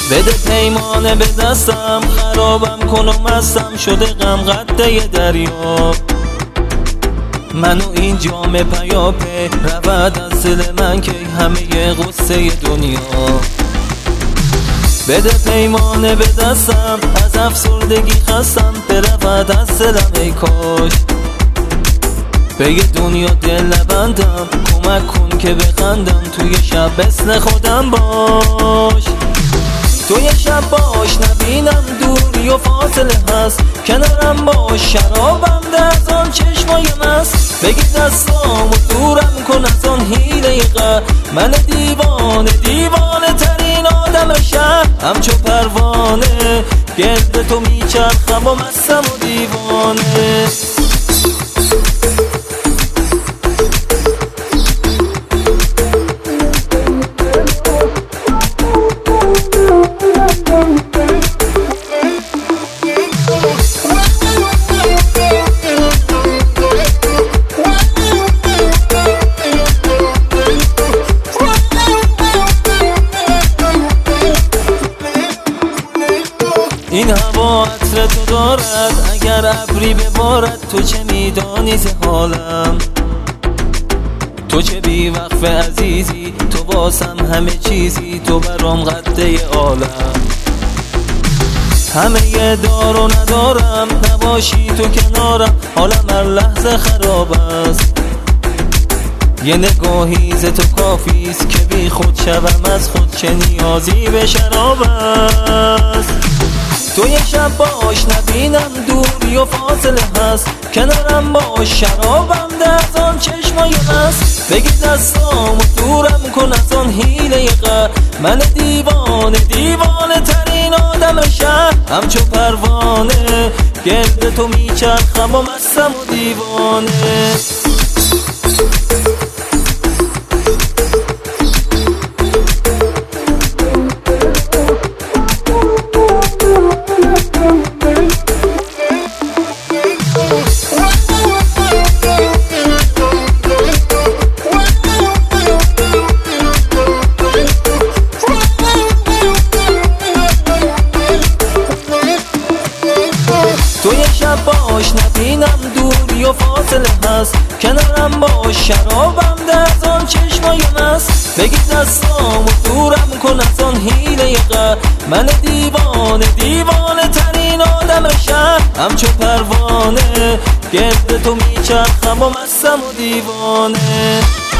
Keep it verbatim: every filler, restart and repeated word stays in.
بده پیمانه به دستم، خرابم کن و مستم شده غم قده دریا. منو این جام پیاپی رود از دل من که همه غصه دنیا. بده پیمانه به دستم، از افسردگی خستم برود از دلم ای کاش. به یه دنیا دل نبندم، کمک کن که بخندم، توی شب مثل خودم باش. توی شب باش نبینم دوری و فاصله هست، کنارم باش شرابم ده از آن چشمای مست. بگی دستام و دورم کن از آن حیله غر، من دیوانه دیوانه ترین آدم شهر. همچو پروانه گرد تو میچرخم و مستم و دیوانه. این هوا عطر تو دارد، اگر ابری ببارد تو چه میدانی ز حالم. تو چه بی وقف عزیزی، تو واسم همه چیزی، تو برام قده عالم. همه یه دار و ندارم، نباشی تو کنارم حالم هر لحظه خراب است. یه نگاهی ز تو کافیست که بی خود شوم از خود، چه نیازی به شراب است. تو یه شب باش نبینم دوری و فاصله هست، کنارم باش شرابم ده از آن چشمای مست. بگی دستام و دورم کن از آن حیله غر، من دیوانه دیوانه ترین آدم شهر. همچو پروانه گرد تو میچرخم و مستم و دیوانه. تو یه شب باش نبینم دوری و فاصله هست، کنارم باش شرابم ده از آن چشمای مست. بگی دستام و دورم کن از آن حیله غر، من دیوانه دیوانه ترین آدم شهر. همچو پروانه گرد تو میچرخم و مستم و دیوانه.